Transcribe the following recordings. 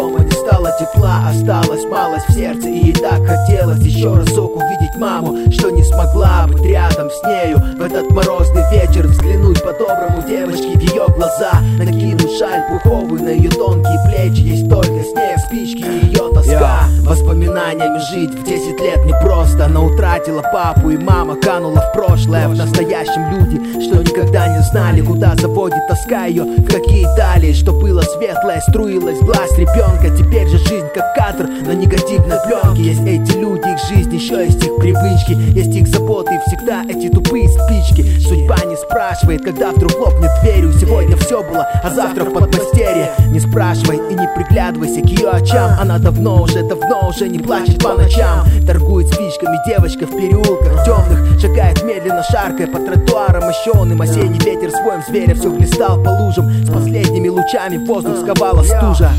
дома не стало тепла, осталась малость в сердце, и ей так хотелось еще разок увидеть маму, что не смогла быть рядом с нею в этот морозный вечер, взглянуть по-доброму девочке в ее глаза, накинуть шаль пуховую на ее тонкие плечи. Есть только снег, спички и ее тоска. Воспоминаниями жить в 10 лет непросто. Она утратила папу, и мама канула в прошлое. В настоящем люди, что никогда не знали, куда заводит тоска ее, в какие дали. Что было светлое, струилось в глаз ребенка. Теперь же жизнь как кадр на негативной пленке. Есть эти люди, их жизнь, еще есть их привычки, есть их заботы и всегда эти тупые спички. Судьба не спрашивает, когда вдруг лопнет дверью. Сегодня все было, а завтра в подмастерье. Не спрашивай и не приглядывайся к ее очам. Она давно уже не плачет по ночам. Торгует спичками девочка в переулках темных, шагает медленно, шаркая по тротуарам мощеным. Осенний ветер своим зверя все хлестал по лужам. С последними лучами воздух сковала стужа.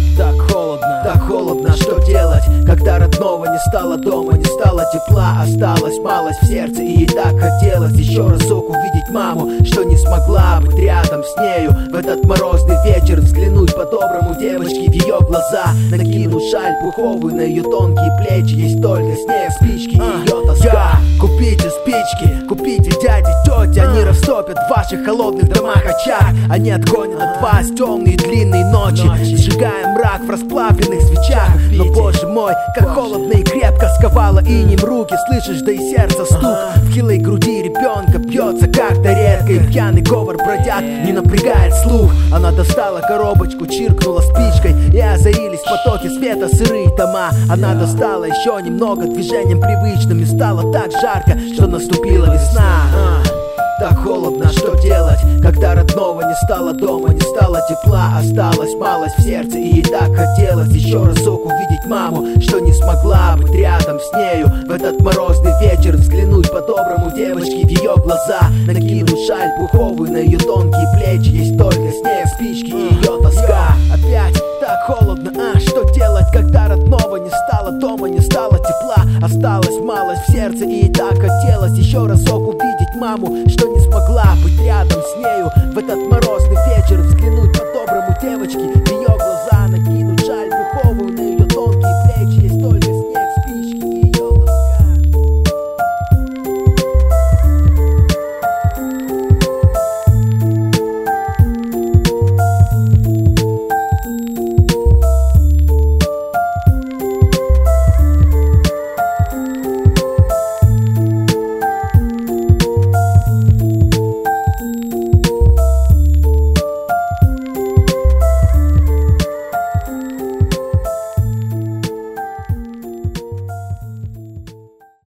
Так холодно, что делать, когда родного не стало дома, не стало тепла, осталась малость в сердце, и ей так хотелось еще разок увидеть маму, что не смогла быть рядом с нею в этот морозный вечер, взглянуть по-доброму девочке в ее глаза, накинуть шаль пуховую на ее тонкие плечи. Есть только снег, спички и ее тоска. Купите спички, купите дяди, тети, они растопят в ваших холодных домах очаг. Они отгонят от вас темные длинные ночи, сжигая мрак в расплавленных свечах. Но, боже мой, как холодно и крепко сковало инем руки. Слышишь, да и сердце стук в хилой груди ребенка бьется как-то редко, и пьяный говор бродяг не напрягает слух. Она достала коробочку, чиркнула спичкой, и озарились потоки света, сырые дома. Она достала еще немного движением привычным, и стало так жарко, что наступила весна. Так холодно, что делать, когда родного не стало дома, не стало тепла, осталась малость в сердце, и ей так хотелось еще разок увидеть маму, что не смогла быть рядом с нею в этот морозный вечер, взглянуть по-доброму девочке в ее глаза, накинуть шаль пуховую на ее тонкие плечи. Есть только снег, спички и ее тоска. Опять так холодно, что делать, когда родного не стало дома, не стало тепла, осталась малость в сердце, и ей так хотелось еще разок увидеть маму, что не смогла быть рядом с нею в этот морозный вечер, взглянуть по-доброму девочке в ее глаза.